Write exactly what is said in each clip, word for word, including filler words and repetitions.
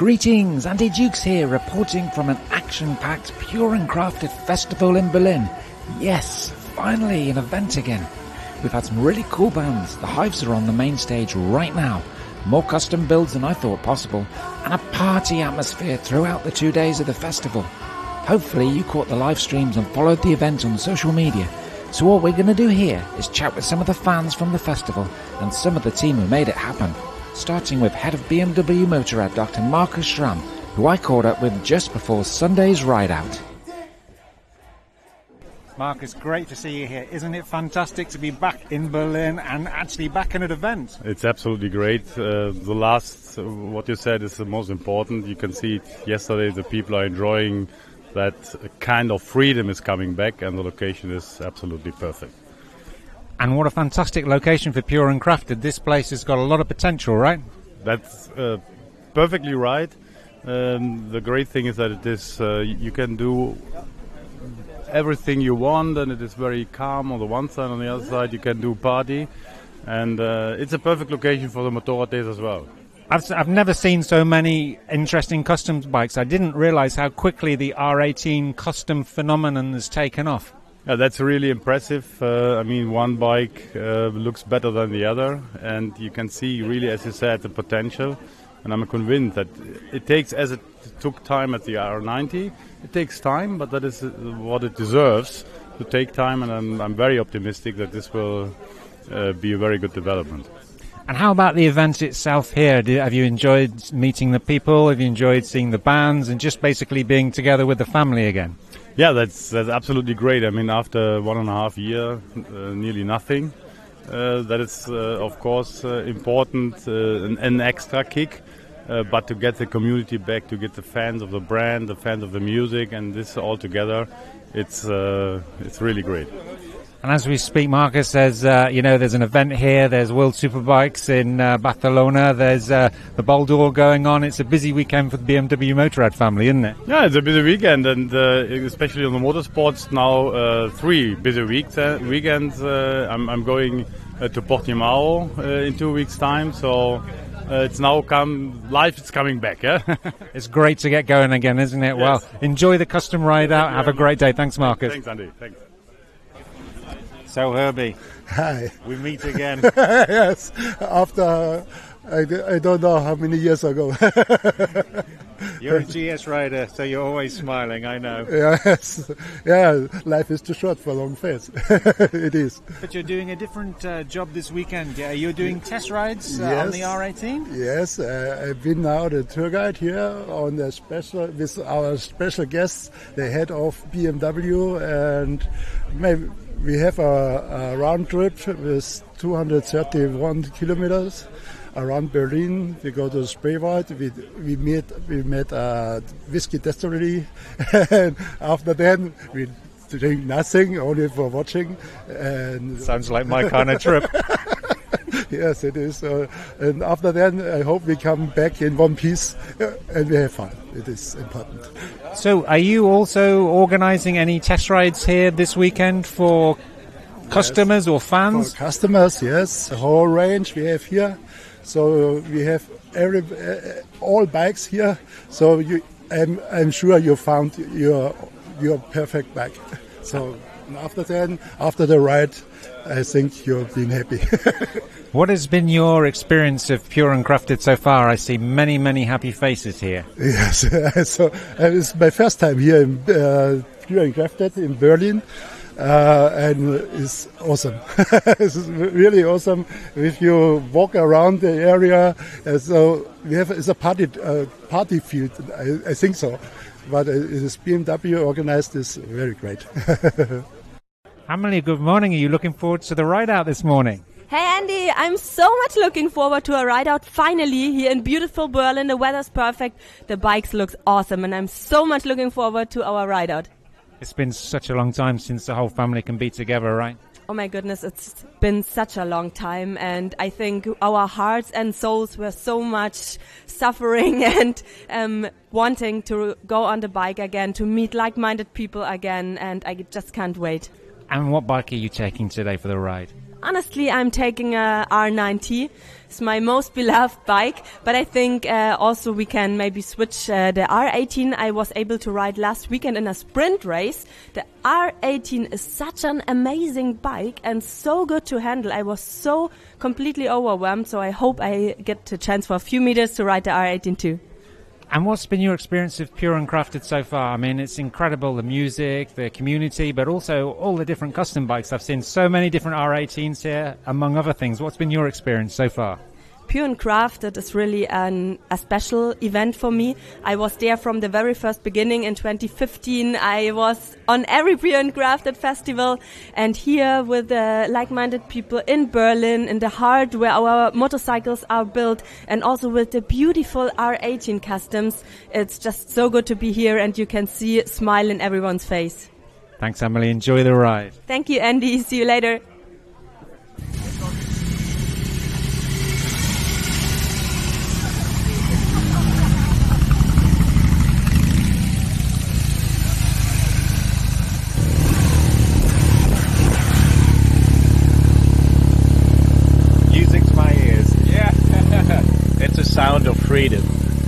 Greetings, Andy Dukes here, reporting from an action-packed Pure and Crafted festival in Berlin. Yes, finally an event again. We've had some really cool bands. The Hives are on the main stage right now. More custom builds than I thought possible, and a party atmosphere throughout the two days of the festival. Hopefully you caught the live streams and followed the event on social media. So what we're going to do here is chat with some of the fans from the festival and some of the team who made it happen. Starting with head of B M W Motorrad, Doctor Markus Schramm, who I caught up with just before Sunday's ride out. Markus, great to see you here. Isn't it fantastic to be back in Berlin and actually back in an event? It's absolutely great. Uh, the last, uh, what you said is the most important. You can see it yesterday, the people are enjoying that kind of freedom is coming back, and the location is absolutely perfect. And what a fantastic location for Pure and Crafted. This place has got a lot of potential, right? That's uh, perfectly right. Um, the great thing is that it is, uh, you can do everything you want, and it is very calm on the one side. On the other side, you can do party, and uh, it's a perfect location for the Motorrad days as well. I've, I've never seen so many interesting custom bikes. I didn't realize how quickly the R eighteen custom phenomenon has taken off. Yeah, that's really impressive. Uh, I mean, one bike uh, looks better than the other, and you can see really, as you said, the potential. And I'm convinced that it takes, as it took time at the R ninety, it takes time, but that is what it deserves, to take time, and I'm, I'm very optimistic that this will uh, be a very good development. And how about the event itself here? Did, have you enjoyed meeting the people? Have you enjoyed seeing the bands and just basically being together with the family again? Yeah, that's that's absolutely great. I mean, after one and a half year, uh, nearly nothing. Uh, that is, uh, of course, uh, important, uh, an, an extra kick. Uh, but to get the community back, to get the fans of the brand, the fans of the music, and this all together, it's uh, it's really great. And as we speak, Markus, there's uh, you know there's an event here. There's World Superbikes in uh, Barcelona. There's uh, the Baldur going on. It's a busy weekend for the B M W Motorrad family, isn't it? Yeah, it's a busy weekend, and uh, especially on the motorsports now, uh, three busy weeks uh, weekends. Uh, I'm, I'm going uh, to Portimao uh, in two weeks' time, so. Uh, it's now come, life is coming back, yeah? It's great to get going again, isn't it? Yes. Well, enjoy the custom ride out. Have a great day. Thanks, Markus. Thanks, Andy. Thanks. So, Herbie. Hi. We meet again. Yes, after, I, I don't know how many years ago. You're a G S rider, so you're always smiling, I know. Yes, yeah, life is too short for a long face. It is. But you're doing a different uh, job this weekend. Yeah? You're doing test rides uh, yes. on the R eighteen? Yes, uh, I've been now the tour guide here on the special with our special guests, the head of B M W, and maybe we have a, a round trip with two hundred thirty-one kilometers. Around Berlin, we go to the Spreewald. We we met we met a whiskey distillery, and after that we drink nothing, only for watching. And sounds like my kind of trip. Yes, it is. Uh, and after that, I hope we come back in one piece uh, and we have fun. It is important. So, are you also organising any test rides here this weekend for customers yes. or fans? For customers, yes. The whole range we have here. So we have every uh, all bikes here. So you, I'm, I'm sure you found your your perfect bike. So after then, after the ride, I think you've been happy. What has been your experience of Pure and Crafted so far? I see many, many happy faces here. Yes, so uh, it's my first time here in uh, Pure and Crafted in Berlin. Uh, and it's awesome. It's really awesome. If you walk around the area, uh, so we have it's a party uh, party field. I, I think so, but uh, this B M W organized is very great. Amelie, good morning. Are you looking forward to the ride out this morning? Hey Andy, I'm so much looking forward to a ride out finally here in beautiful Berlin. The weather's perfect, the bikes look awesome, and I'm so much looking forward to our ride out. It's been such a long time since the whole family can be together, right? Oh my goodness, it's been such a long time, and I think our hearts and souls were so much suffering and um, wanting to go on the bike again, to meet like-minded people again, and I just can't wait. And what bike are you taking today for the ride? honestly, I'm taking a R nine T. It's my most beloved bike, but I think uh, also we can maybe switch uh, the R eighteen. I was able to ride last weekend in a sprint race. The R eighteen is such an amazing bike and so good to handle. I was so completely overwhelmed, so I hope I get the chance for a few meters to ride the R eighteen too. And what's been your experience of Pure and Crafted so far? I mean, it's incredible, the music, the community, but also all the different custom bikes. I've seen so many different R eighteens here, among other things. What's been your experience so far? Pure and Crafted is really an, a special event for me. I was there from the very first beginning in twenty fifteen. I was on every Pure and Crafted festival, and here with uh, like-minded people in Berlin, in the heart where our motorcycles are built, and also with the beautiful R eighteen customs. It's just so good to be here, and you can see a smile in everyone's face. Thanks, Emily. Enjoy the ride. Thank you, Andy. See you later. Sound of freedom.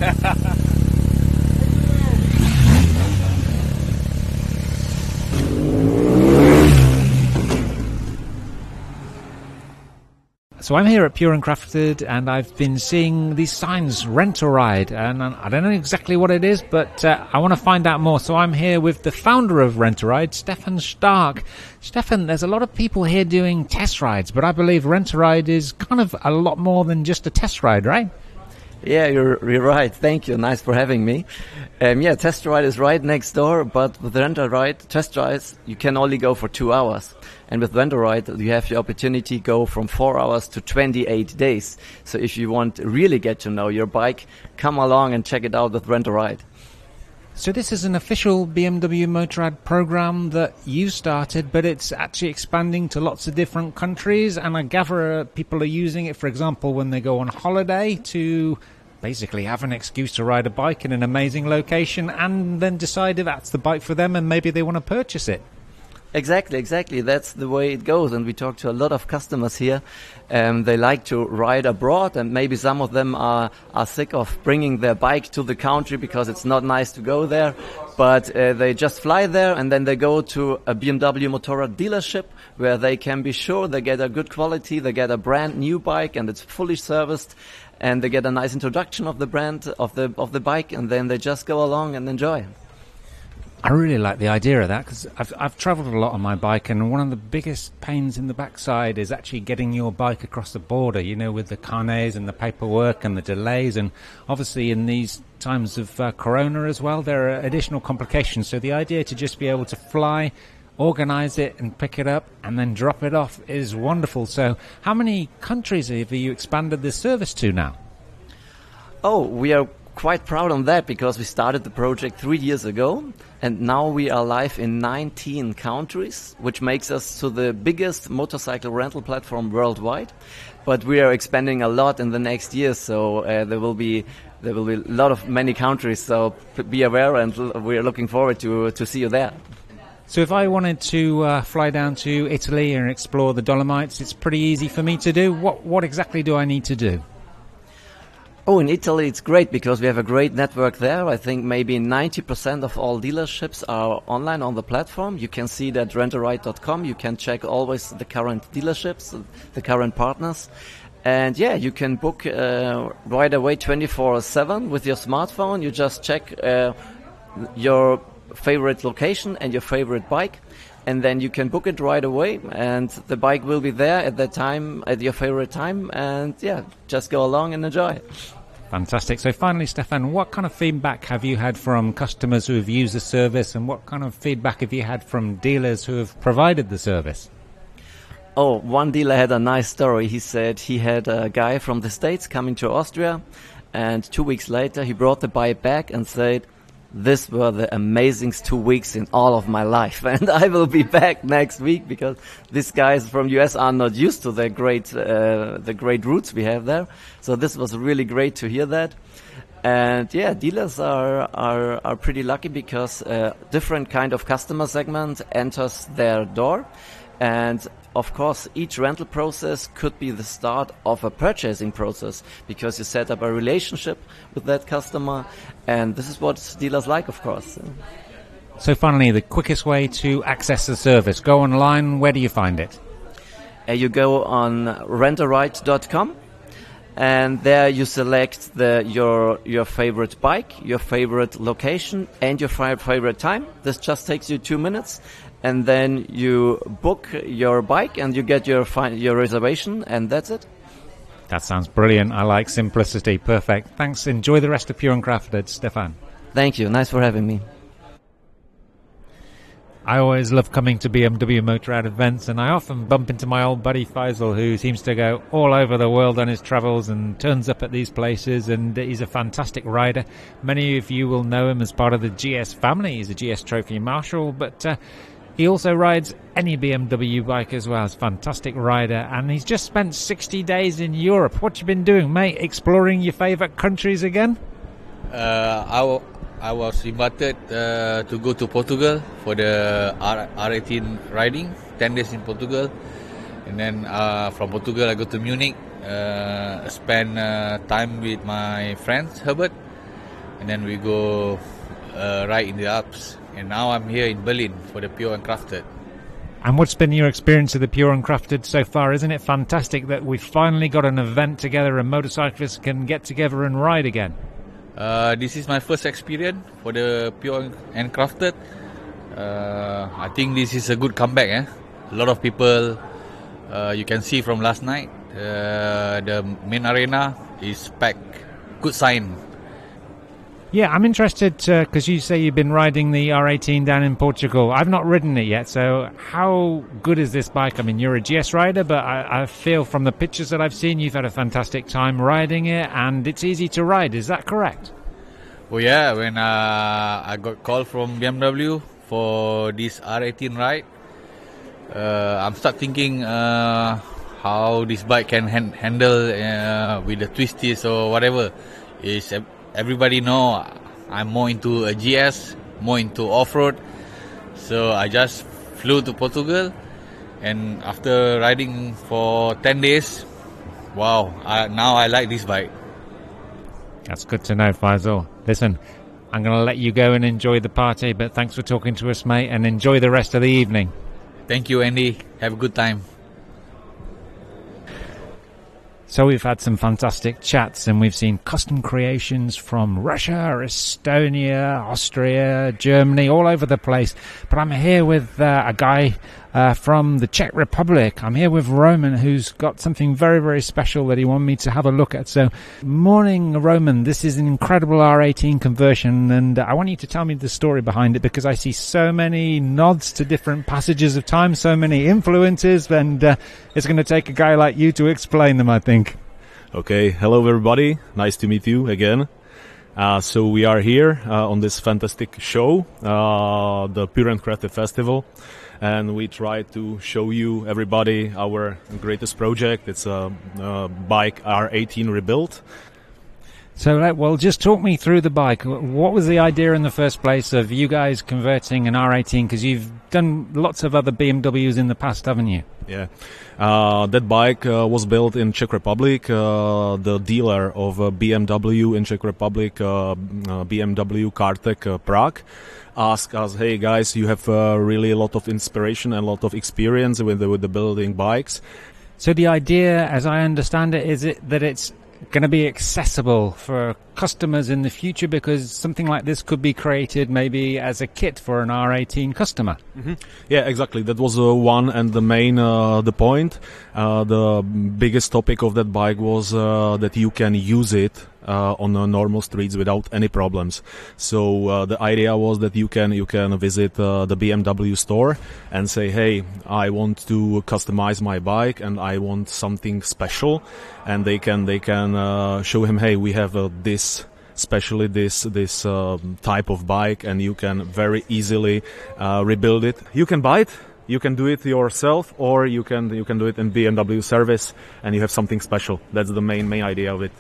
So I'm here at Pure and Crafted, and I've been seeing these signs, Rent a Ride, and I don't know exactly what it is, but uh, I want to find out more. So I'm here with the founder of Rent a Ride, Stefan Stark. Stefan, there's a lot of people here doing test rides, but I believe Rent a Ride is kind of a lot more than just a test ride, right? Yeah, you're, you're right. Thank you. Nice for having me. Um, yeah, Test Ride is right next door, but with Rent a Ride, test rides, you can only go for two hours. And with Rent a Ride, you have the opportunity to go from four hours to twenty-eight days. So if you want to really get to know your bike, come along and check it out with Rent a Ride. So this is an official B M W Motorrad program that you started, but it's actually expanding to lots of different countries, and I gather uh, people are using it, for example, when they go on holiday to basically have an excuse to ride a bike in an amazing location and then decide if that's the bike for them and maybe they want to purchase it. Exactly, exactly. That's the way it goes. And we talk to a lot of customers here. Um, they like to ride abroad, and maybe some of them are, are sick of bringing their bike to the country because it's not nice to go there. But uh, they just fly there, and then they go to a B M W Motorrad dealership where they can be sure they get a good quality, they get a brand new bike, and it's fully serviced, and they get a nice introduction of the brand, of the of the bike, and then they just go along and enjoy. I really like the idea of that because I've, I've travelled a lot on my bike, and one of the biggest pains in the backside is actually getting your bike across the border, you know, with the carnets and the paperwork and the delays. And obviously in these times of uh, Corona as well, there are additional complications. So the idea to just be able to fly, organise it and pick it up and then drop it off is wonderful. So how many countries have you expanded this service to now? Oh, we are quite proud on that because we started the project three years ago, and now we are live in nineteen countries, which makes us to the biggest motorcycle rental platform worldwide. But we are expanding a lot in the next years, so uh, there will be there will be a lot of many countries. So be aware, and we are looking forward to to see you there. So if I wanted to uh, fly down to Italy and explore the Dolomites, it's pretty easy for me to do. What what exactly do I need to do? Oh, in Italy it's great because we have a great network there. I think maybe ninety percent of all dealerships are online on the platform. You can see that rent a ride dot com. You can check always the current dealerships, the current partners. And yeah, you can book uh, right away twenty-four seven with your smartphone. You just check uh, your favorite location and your favorite bike, and then you can book it right away, and the bike will be there at that time, at your favorite time, and yeah, just go along and enjoy. Fantastic. So finally, Stefan, what kind of feedback have you had from customers who have used the service, and what kind of feedback have you had from dealers who have provided the service? Oh, one dealer had a nice story. He said he had a guy from the States coming to Austria, and two weeks later he brought the bike back and said, "This were the amazing two weeks in all of my life, and I will be back next week because these guys from U S are not used to the great, uh, the great routes we have there. So this was really great to hear that. And yeah, dealers are are are pretty lucky because uh, different kind of customer segment enters their door, and of course, each rental process could be the start of a purchasing process because you set up a relationship with that customer, and this is what dealers like, of course. So finally, the quickest way to access the service. Go online, where do you find it? Uh, you go on rent a ride dot com, and there you select the your your favorite bike, your favorite location, and your fi- favorite time. This just takes you two minutes, and then you book your bike and you get your fi- your reservation, and that's it. That sounds brilliant. I like simplicity. Perfect. Thanks. Enjoy the rest of Pure and Crafted, Stefan. Thank you. Nice for having me. I always love coming to B M W Motorrad events, and I often bump into my old buddy Faisal, who seems to go all over the world on his travels and turns up at these places, and he's a fantastic rider. Many of you will know him as part of the G S family. He's a G S Trophy Marshal, but uh, he also rides any B M W bike as well. He's a fantastic rider, and he's just spent sixty days in Europe. What you been doing, mate? Exploring your favourite countries again? Uh, I w- I was invited uh, to go to Portugal for the R- R18 riding, ten days in Portugal. And then uh, from Portugal I go to Munich, uh, spend uh, time with my friend Herbert. And then we go uh, ride in the Alps. And now I'm here in Berlin for the Pure and Crafted. And what's been your experience of the Pure and Crafted so far? Isn't it fantastic that we've finally got an event together and motorcyclists can get together and ride again? Uh, this is my first experience for the Pure and Crafted. Uh, I think this is a good comeback. Eh? A lot of people, uh, you can see from last night, uh, the main arena is packed. Good sign. Yeah, I'm interested because uh, you say you've been riding the R eighteen down in Portugal. I've not ridden it yet, so how good is this bike? I mean, you're a G S rider, but I, I feel from the pictures that I've seen, you've had a fantastic time riding it, and it's easy to ride. Is that correct? Oh yeah, when uh, I got called from B M W for this R eighteen ride, uh, I'm start thinking uh, how this bike can han- handle uh, with the twisties or whatever. Is everybody know I'm more into a G S, more into off-road. So I just flew to Portugal, and after riding for ten days, wow, I, now I like this bike. That's good to know, Faisal. Listen, I'm going to let you go and enjoy the party, but thanks for talking to us, mate, and enjoy the rest of the evening. Thank you, Andy. Have a good time. So we've had some fantastic chats, and we've seen custom creations from Russia, Estonia, Austria, Germany, all over the place. But I'm here with uh, a guy uh, from the Czech Republic. I'm here with Roman, who's got something very, very special that he wanted me to have a look at. So, morning, Roman. This is an incredible R eighteen conversion, and I want you to tell me the story behind it, because I see so many nods to different passages of time, so many influences, and uh, it's going to take a guy like you to explain them, I think. Okay, hello everybody, nice to meet you again. Uh, so we are here uh, on this fantastic show, uh, the Pure and Crafted Festival, and we try to show you everybody our greatest project. It's a, a bike R eighteen rebuilt. So, well, just talk me through the bike. What was the idea in the first place of you guys converting an R eighteen? Because you've done lots of other B M Ws in the past, haven't you? Yeah, uh, that bike uh, was built in Czech Republic. Uh, the dealer of uh, B M W in Czech Republic, uh, uh, B M W Kartek uh, Prague, asked us, "Hey guys, you have uh, really a lot of inspiration and a lot of experience with the, with the building bikes." So the idea, as I understand it, is it that it's going to be accessible for customers in the future, because something like this could be created maybe as a kit for an R eighteen customer. Mm-hmm. Yeah, exactly. That was uh, one and the main uh, the point. Uh, the biggest topic of that bike was uh, that you can use it uh, on uh, normal streets without any problems. So uh, the idea was that you can you can visit uh, the B M W store and say, hey, I want to customize my bike and I want something special, and they can they can uh, show him, hey, we have uh, this. Especially this this uh, type of bike, and you can very easily uh, rebuild it. You can buy it, you can do it yourself, or you can you can do it in B M W service, and you have something special. That's the main main idea of it.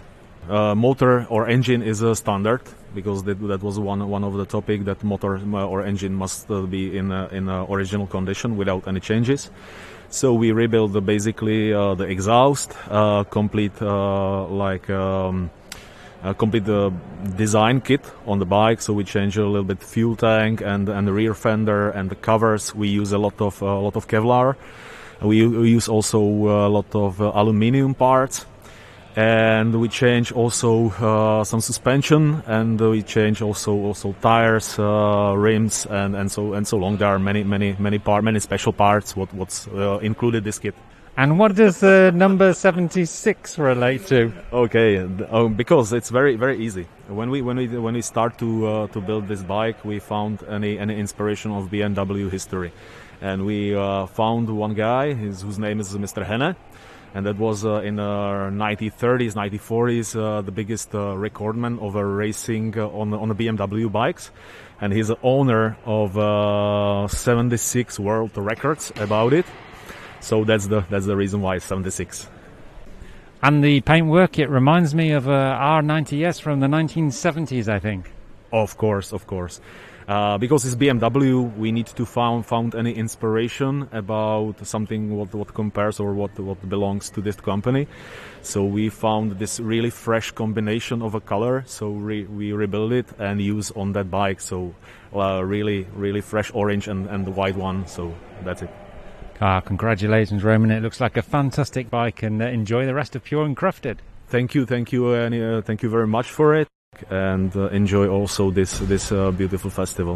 Uh, motor or engine is a standard because that, that was one one of the topic that motor or engine must uh, be in uh, in uh, original condition without any changes. So we rebuild the, basically uh, the exhaust, uh, complete uh, like um, uh, complete the design kit on the bike. So we change a little bit fuel tank and and the rear fender and the covers. We use a lot of uh, a lot of Kevlar. We, we use also a lot of uh, aluminium parts. And we change also uh, some suspension, and we change also also tires, uh, rims, and, and so and so long. There are many many many part many special parts what what's uh, included this kit. And what does the number seventy-six relate to? Okay, uh, because it's very very easy. When we when we when we start to uh, to build this bike, we found any any inspiration of B M W history, and we uh, found one guy his, whose name is Mister Henne. And that was uh, in the nineteen thirties, nineteen forties, uh, the biggest uh, recordman of uh, racing uh, on on the B M W bikes, and he's the owner of uh, seventy-six world records about it. So that's the that's the reason why it's seventy-six. And the paintwork, it reminds me of a R ninety S from the nineteen seventies, I think. Of course, of course. Uh, because it's B M W, we need to found found any inspiration about something what what compares or what what belongs to this company. So we found this really fresh combination of a color. So re, we rebuild it and use on that bike. So uh, really really fresh orange and and the white one. So that's it. Ah, congratulations, Roman! It looks like a fantastic bike, and uh, enjoy the rest of Pure and Crafted. Thank you, thank you, and uh, thank you very much for it. And uh, enjoy also this this uh, beautiful festival.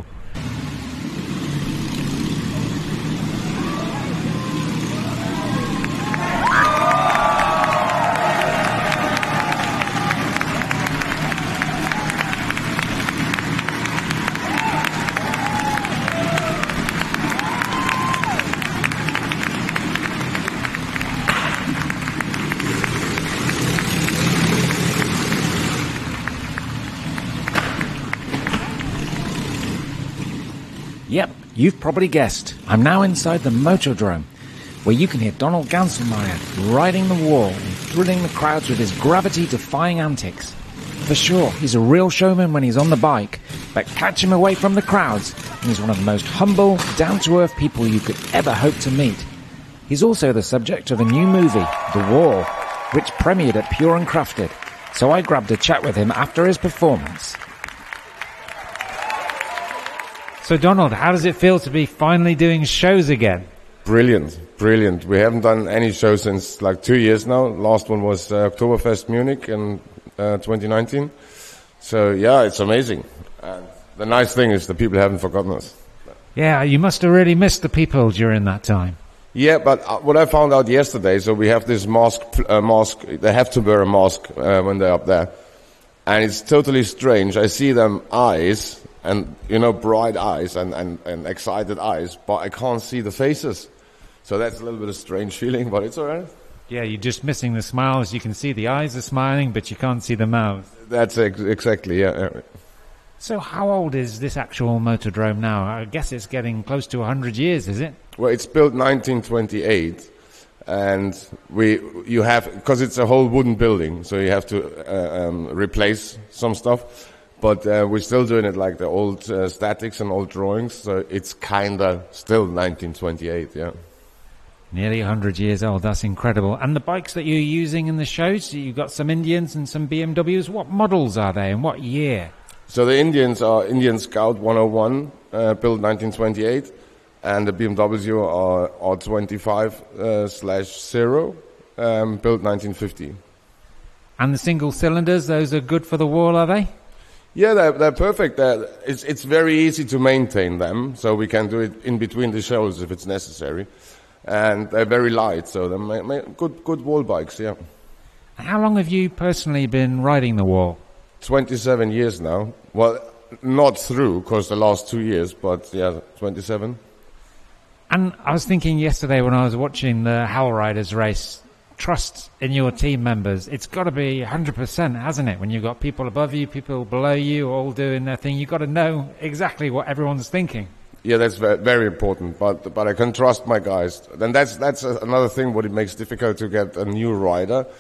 Yep, you've probably guessed. I'm now inside the Motodrome, where you can hear Donald Ganselmeyer riding the wall and thrilling the crowds with his gravity-defying antics. For sure, he's a real showman when he's on the bike, but catch him away from the crowds, and he's one of the most humble, down-to-earth people you could ever hope to meet. He's also the subject of a new movie, The Wall, which premiered at Pure and Crafted, so I grabbed a chat with him after his performance. So, Donald, how does it feel to be finally doing shows again? Brilliant, brilliant. We haven't done any shows since like two years now. Last one was uh, Oktoberfest Munich in uh, twenty nineteen. So, yeah, it's amazing. And the nice thing is the people haven't forgotten us. Yeah, you must have really missed the people during that time. Yeah, but uh, what I found out yesterday, so we have this mask, uh, mask, they have to wear a mask uh, when they're up there. And it's totally strange. I see them eyes, and, you know, bright eyes and, and, and excited eyes, but I can't see the faces. So that's a little bit of a strange feeling, but it's all right. Yeah, you're just missing the smiles. You can see the eyes are smiling, but you can't see the mouth. That's ex- exactly, yeah, yeah. So how old is this actual Motodrome now? I guess it's getting close to one hundred years, is it? Well, it's built nineteen twenty-eight. And we, you have, because it's a whole wooden building, so you have to uh, um, replace some stuff. But uh, we're still doing it like the old uh, statics and old drawings, so it's kind of still nineteen twenty-eight, yeah. Nearly one hundred years old, that's incredible. And the bikes that you're using in the shows, you've got some Indians and some B M Ws. What models are they and what year? So the Indians are Indian Scout one oh one, uh, built nineteen twenty-eight. And the B M W are R twenty-five uh, slash zero, um, built nineteen fifty. And the single cylinders, those are good for the wall, are they? Yeah, they're, they're perfect. They're, it's, it's very easy to maintain them, so we can do it in between the shows if it's necessary. And they're very light, so they're ma- ma- good, good wall bikes, yeah. How long have you personally been riding the wall? twenty-seven years now. Well, not through, because the last two years, but yeah, twenty-seven. And I was thinking yesterday when I was watching the Hell Riders race, trust in your team members, it's got to be one hundred percent, hasn't it? When you've got people above you, people below you, all doing their thing, you've got to know exactly what everyone's thinking. Yeah, that's very, very important, but but I can trust my guys. Then that's that's another thing what it makes difficult to get a new rider,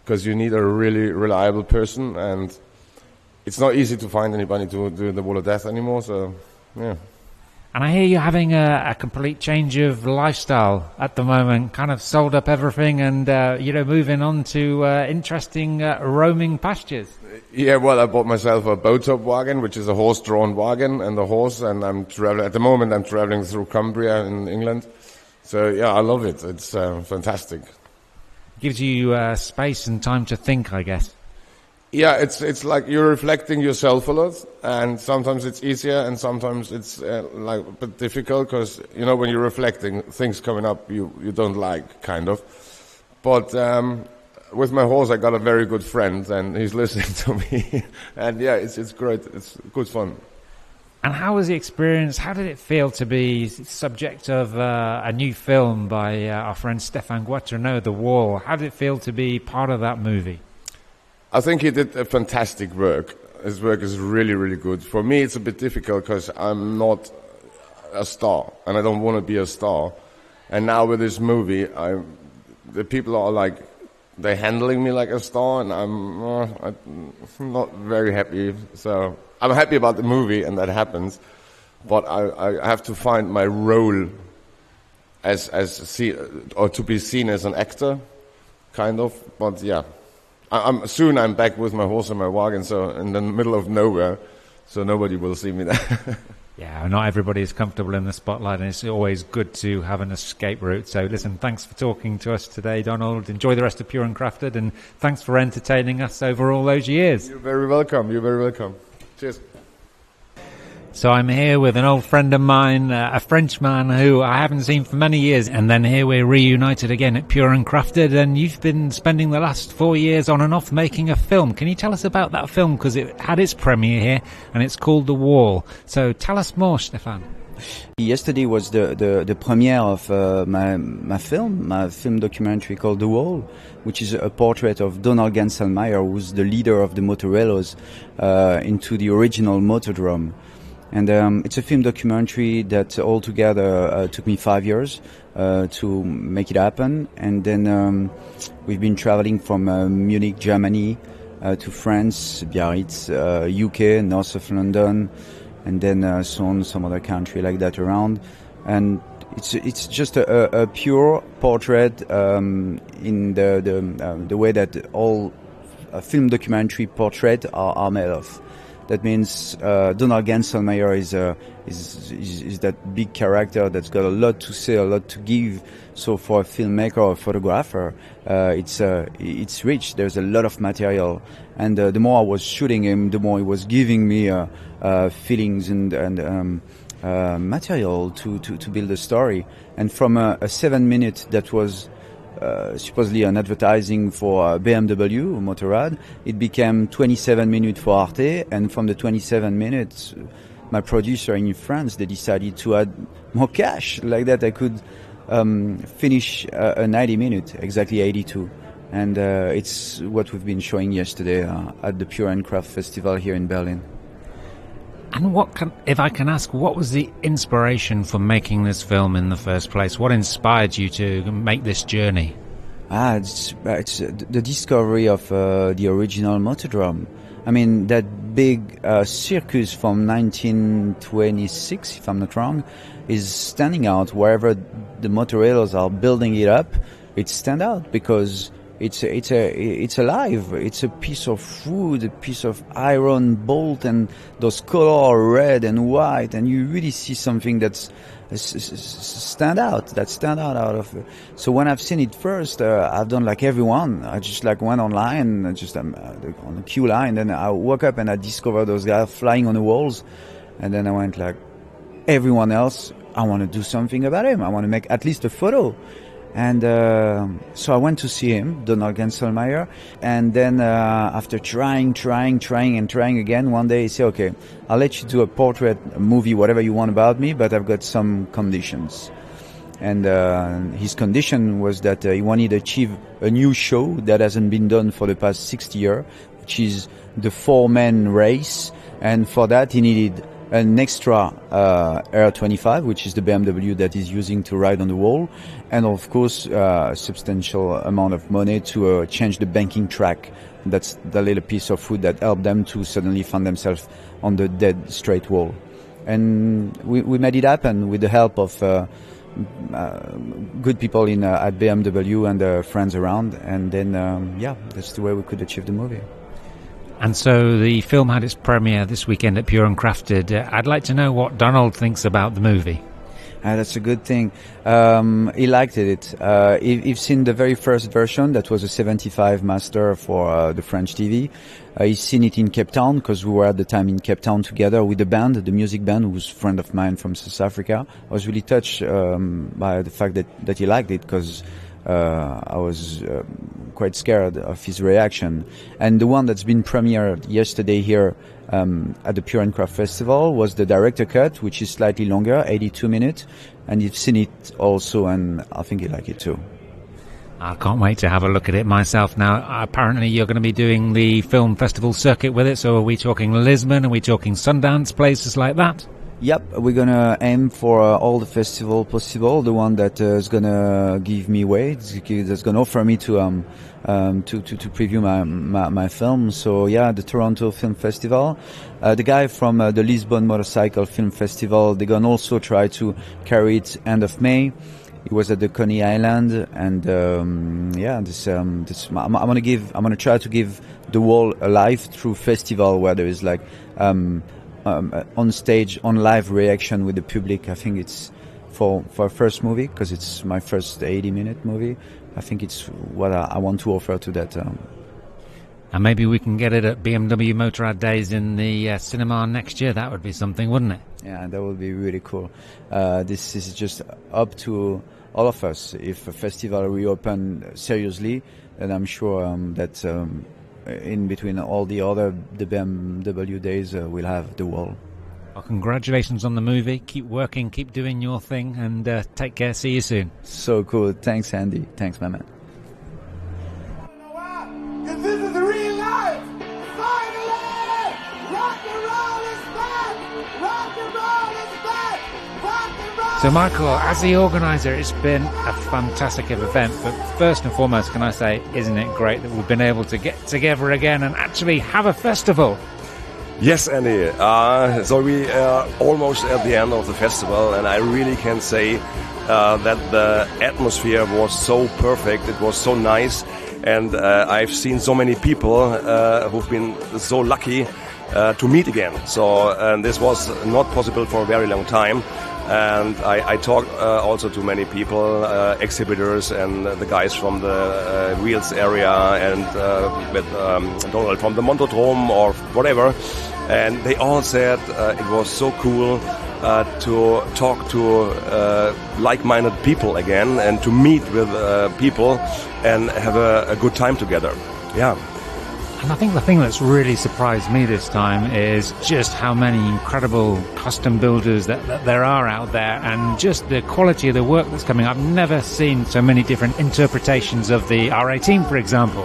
because you need a really reliable person, and it's not easy to find anybody to do the Wall of Death anymore. So, yeah. And I hear you're having a, a complete change of lifestyle at the moment, kind of sold up everything and, uh, you know, moving on to uh, interesting uh, roaming pastures. Yeah, well, I bought myself a bow-top wagon, which is a horse-drawn wagon, and the horse, and I'm traveling, at the moment I'm traveling through Cumbria in England. So, yeah, I love it. It's uh, fantastic. Gives you uh, space and time to think, I guess. Yeah, it's it's like you're reflecting yourself a lot, and sometimes it's easier, and sometimes it's uh, like a bit difficult, because you know when you're reflecting, things coming up you you don't like, kind of. But um, with my horse, I got a very good friend, and he's listening to me, and yeah, it's it's great. It's good fun. And how was the experience? How did it feel to be subject of uh, a new film by uh, our friend Stéphane Guattrenaud, The Wall? How did it feel to be part of that movie? I think he did a fantastic work. His work is really, really good. For me, it's a bit difficult because I'm not a star, and I don't want to be a star. And now with this movie, I, the people are like, they're handling me like a star, and I'm, uh, I'm not very happy. So I'm happy about the movie, and that happens. But I, I have to find my role as as see, or to be seen as an actor, kind of. But yeah. I'm, soon I'm back with my horse and my wagon, so in the middle of nowhere, so nobody will see me there. Yeah, not everybody is comfortable in the spotlight, and it's always good to have an escape route. So listen, thanks for talking to us today, Donald. Enjoy the rest of Pure and Crafted, and thanks for entertaining us over all those years. You're very welcome. You're very welcome. Cheers. So I'm here with an old friend of mine, uh, a Frenchman who I haven't seen for many years, and then here we're reunited again at Pure and Crafted, and you've been spending the last four years on and off making a film. Can you tell us about that film? Because it had its premiere here, and it's called The Wall. So tell us more, Stéphane. Yesterday was the, the, the premiere of uh, my, my film, my film documentary called The Wall, which is a portrait of Donald Genselmayer, who's the leader of the Motorellos uh, into the original Motordrome. And um, it's a film documentary that altogether uh, took me five years uh, to make it happen. And then um, we've been traveling from uh, Munich, Germany, uh, to France, Biarritz, uh, U K, north of London, and then uh, so on, some other country like that around. And it's it's just a, a pure portrait um, in the the, uh, the way that all uh, film documentary portraits are, are made of. That means uh, Donald Genselmayer is, uh, is, is is that big character that's got a lot to say, a lot to give. So for a filmmaker or a photographer, uh, it's uh, it's rich. There's a lot of material, and uh, the more I was shooting him, the more he was giving me uh, uh, feelings and and um, uh, material to, to to build a story. And from a, a seven minute that was Uh, supposedly an advertising for uh, B M W, Motorrad, it became twenty-seven minutes for Arte, and from the twenty-seven minutes, my producer in France, they decided to add more cash, like that I could um, finish uh, a ninety minute, exactly eighty-two. And uh, it's what we've been showing yesterday uh, at the Pure and Craft Festival here in Berlin. And what can, if I can ask, what was the inspiration for making this film in the first place? What inspired you to make this journey? Ah, it's, it's the discovery of uh, the original Motordrome. I mean, that big uh, circus from nineteen twenty-six, if I'm not wrong, is standing out wherever the Motorellos are building it up. It stands out because It's a, it's a, it's alive. It's a piece of wood, a piece of iron bolt, and those color red and white, and you really see something that's stand out, that stand out out of it. So when I've seen it first, uh, I've done like everyone. I just like went online, just um, on the queue line, then I woke up and I discovered those guys flying on the walls, and then I went like, everyone else, I want to do something about him. I want to make at least a photo. And uh, so I went to see him, Donald Genselmayer, and then uh, after trying, trying, trying, and trying again, one day he said, okay, I'll let you do a portrait, a movie, whatever you want about me, but I've got some conditions. And uh, his condition was that uh, he wanted to achieve a new show that hasn't been done for the past sixty years, which is the four-man race. And for that he needed an extra uh, R twenty-five, which is the B M W that is using to ride on the wall, and of course uh, a substantial amount of money to uh, change the banking track. That's the little piece of wood that helped them to suddenly find themselves on the dead straight wall. And we, we made it happen with the help of uh, uh, good people in uh, at B M W and uh, friends around. And then, um, yeah, that's the way we could achieve the movie. And so the film had its premiere this weekend at Pure and Crafted. Uh, I'd like to know what Donald thinks about the movie. Uh, that's a good thing. Um, he liked it. Uh, he, he's seen the very first version that was a seventy-five master for uh, the French T V. Uh, he's seen it in Cape Town because we were at the time in Cape Town together with the band, the music band, who's a friend of mine from South Africa. I was really touched um, by the fact that, that he liked it because uh, I was uh, quite scared of his reaction. And the one that's been premiered yesterday here Um, at the Pure and Craft Festival was the director cut, which is slightly longer, eighty-two minutes, and you've seen it also, and I think you like it too. I can't wait to have a look at it myself now. Apparently you're going to be doing the film festival circuit with it, so are we talking Lisbon, are we talking Sundance, places like that? Yep, we're gonna aim for uh, all the festival possible. The one that uh, is gonna give me way, that's gonna offer me to um, um to, to to preview my, my my film. So yeah, the Toronto Film Festival. Uh, the guy from uh, the Lisbon Motorcycle Film Festival, they're gonna also try to carry it end of May. It was at the Coney Island, and um, yeah, this um this I'm, I'm gonna give I'm gonna try to give the wall a life through festival where there is like um. Um, on stage, on live reaction with the public. I think it's for for a first movie, because it's my first eighty minute movie. I think it's what I, I want to offer to that. Um. And maybe we can get it at B M W Motorrad Days in the uh, cinema next year. That would be something, wouldn't it? Yeah, that would be really cool. Uh, this is just up to all of us. If a festival reopen seriously, then I'm sure um, that um, in between all the other the B M W days, uh, we'll have the wall. Well, congratulations on the movie. Keep working, keep doing your thing, and uh, take care. See you soon. So cool. Thanks, Andy. Thanks, my man. Because this is real life. Finally, rock and roll is back. Rock and roll is back. Rock and roll. So, Michael, as the organizer, it's been a fantastic event. But first and foremost, can I say, isn't it great that we've been able to get together again and actually have a festival? Yes, Andy. Uh, so we are almost at the end of the festival, and I really can say uh, that the atmosphere was so perfect. It was so nice, and uh, I've seen so many people uh, who've been so lucky uh, to meet again. So and this was not possible for a very long time. And I, I talked uh, also to many people, uh, exhibitors and uh, the guys from the uh, Wheels area and uh, with um, Donald from the Montodrome or whatever. And they all said uh, it was so cool uh, to talk to uh, like-minded people again and to meet with uh, people and have a, a good time together. Yeah. And I think the thing that's really surprised me this time is just how many incredible custom builders that, that there are out there, and just the quality of the work that's coming. I've never seen so many different interpretations of the R eighteen, for example.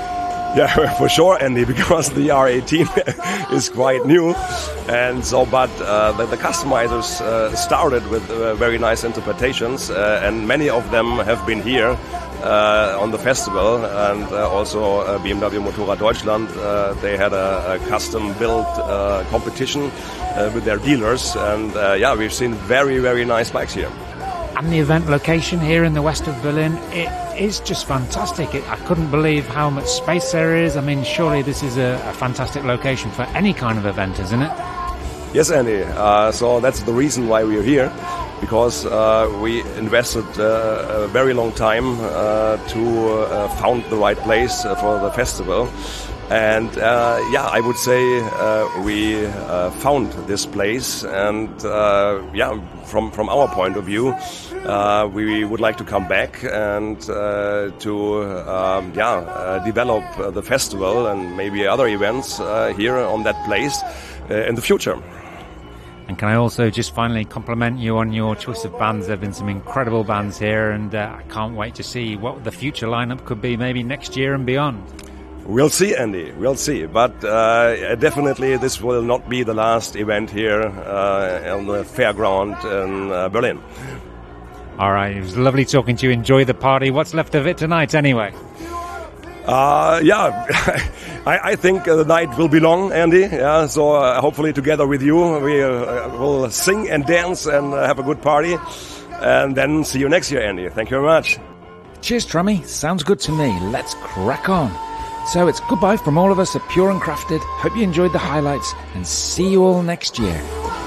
Yeah, for sure, Andy, because the R eighteen is quite new, and so but uh, the, the customizers uh, started with uh, very nice interpretations, uh, and many of them have been here uh, on the festival, and uh, also uh, B M W Motorrad Deutschland. Uh, they had a, a custom built uh, competition uh, with their dealers, and uh, yeah, we've seen very very nice bikes here. And the event location here in the west of Berlin, it is just fantastic. It, I couldn't believe how much space there is. I mean, surely this is a, a fantastic location for any kind of event, isn't it? Yes, Andy. Uh, so that's the reason why we're here, because uh, we invested uh, a very long time uh, to uh, found the right place uh, for the festival. And uh, yeah, I would say uh, we uh, found this place, and uh, yeah, from from our point of view, uh, we would like to come back and uh, to um, yeah uh, develop uh, the festival and maybe other events uh, here on that place uh, in the future. And can I also just finally compliment you on your choice of bands? There have been some incredible bands here, and uh, I can't wait to see what the future lineup could be, maybe next year and beyond. We'll see, Andy. We'll see. But uh, definitely this will not be the last event here uh, on the fairground in uh, Berlin. All right, it was lovely talking to you. Enjoy the party. What's left of it tonight, anyway? Uh, yeah, I, I think uh, the night will be long, Andy. Yeah, so uh, hopefully together with you we uh, will sing and dance and uh, have a good party. And then see you next year, Andy. Thank you very much. Cheers, Trummy. Sounds good to me. Let's crack on. So it's goodbye from all of us at Pure and Crafted. Hope you enjoyed the highlights and see you all next year.